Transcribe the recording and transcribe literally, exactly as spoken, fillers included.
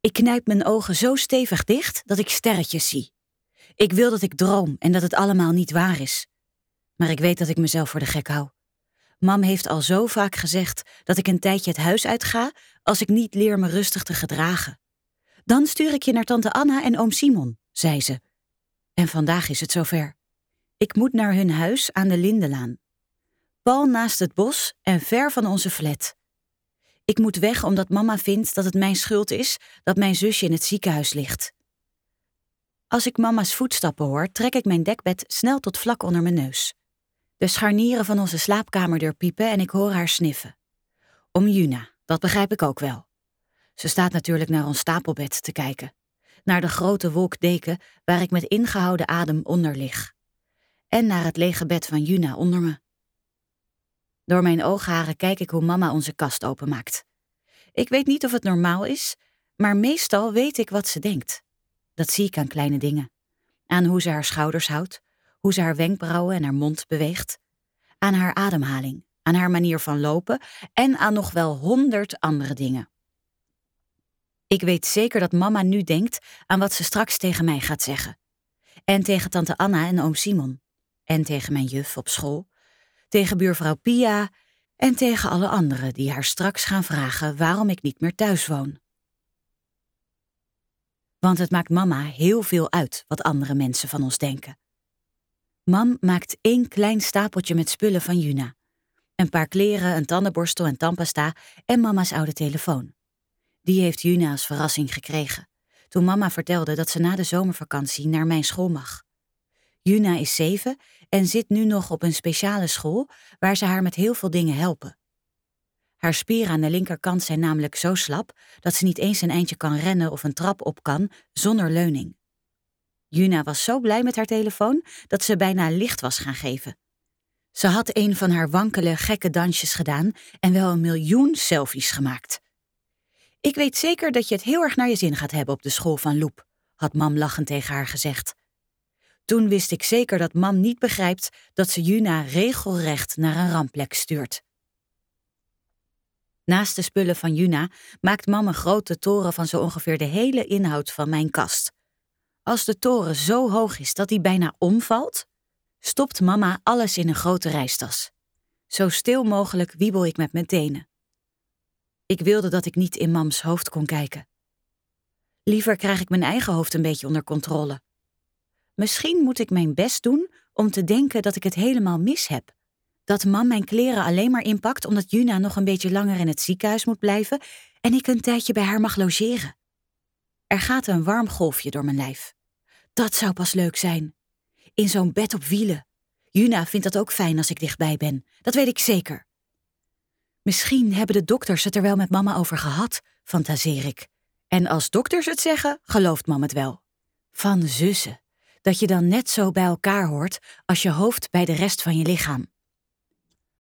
Ik knijp mijn ogen zo stevig dicht dat ik sterretjes zie. Ik wil dat ik droom en dat het allemaal niet waar is. Maar ik weet dat ik mezelf voor de gek hou. Mam heeft al zo vaak gezegd dat ik een tijdje het huis uitga als ik niet leer me rustig te gedragen. Dan stuur ik je naar tante Anna en oom Simon, zei ze. En vandaag is het zover. Ik moet naar hun huis aan de Lindenlaan. Pal naast het bos en ver van onze flat. Ik moet weg omdat mama vindt dat het mijn schuld is dat mijn zusje in het ziekenhuis ligt. Als ik mama's voetstappen hoor, trek ik mijn dekbed snel tot vlak onder mijn neus. De scharnieren van onze slaapkamerdeur piepen en ik hoor haar sniffen. Om Juna, dat begrijp ik ook wel. Ze staat natuurlijk naar ons stapelbed te kijken. Naar de grote wolk deken waar ik met ingehouden adem onder lig. En naar het lege bed van Juna onder me. Door mijn oogharen kijk ik hoe mama onze kast openmaakt. Ik weet niet of het normaal is, maar meestal weet ik wat ze denkt. Dat zie ik aan kleine dingen. Aan hoe ze haar schouders houdt, hoe ze haar wenkbrauwen en haar mond beweegt. Aan haar ademhaling, aan haar manier van lopen en aan nog wel honderd andere dingen. Ik weet zeker dat mama nu denkt aan wat ze straks tegen mij gaat zeggen. En tegen tante Anna en oom Simon. En tegen mijn juf op school. Tegen buurvrouw Pia en tegen alle anderen die haar straks gaan vragen waarom ik niet meer thuis woon. Want het maakt mama heel veel uit wat andere mensen van ons denken. Mam maakt één klein stapeltje met spullen van Juna. Een paar kleren, een tandenborstel en tandpasta en mama's oude telefoon. Die heeft Juna als verrassing gekregen, toen mama vertelde dat ze na de zomervakantie naar mijn school mag. Juna is zeven en zit nu nog op een speciale school waar ze haar met heel veel dingen helpen. Haar spieren aan de linkerkant zijn namelijk zo slap dat ze niet eens een eindje kan rennen of een trap op kan zonder leuning. Juna was zo blij met haar telefoon dat ze bijna licht was gaan geven. Ze had een van haar wankele, gekke dansjes gedaan en wel een miljoen selfies gemaakt. Ik weet zeker dat je het heel erg naar je zin gaat hebben op de school van Loep, had mam lachend tegen haar gezegd. Toen wist ik zeker dat mam niet begrijpt dat ze Juna regelrecht naar een rampplek stuurt. Naast de spullen van Juna maakt mam een grote toren van zo ongeveer de hele inhoud van mijn kast. Als de toren zo hoog is dat die bijna omvalt, stopt mama alles in een grote reistas. Zo stil mogelijk wiebel ik met mijn tenen. Ik wilde dat ik niet in mams hoofd kon kijken. Liever krijg ik mijn eigen hoofd een beetje onder controle. Misschien moet ik mijn best doen om te denken dat ik het helemaal mis heb. Dat mam mijn kleren alleen maar inpakt omdat Juna nog een beetje langer in het ziekenhuis moet blijven en ik een tijdje bij haar mag logeren. Er gaat een warm golfje door mijn lijf. Dat zou pas leuk zijn. In zo'n bed op wielen. Juna vindt dat ook fijn als ik dichtbij ben. Dat weet ik zeker. Misschien hebben de dokters het er wel met mama over gehad, fantaseer ik. En als dokters het zeggen, gelooft mam het wel. Van zussen. Dat je dan net zo bij elkaar hoort als je hoofd bij de rest van je lichaam.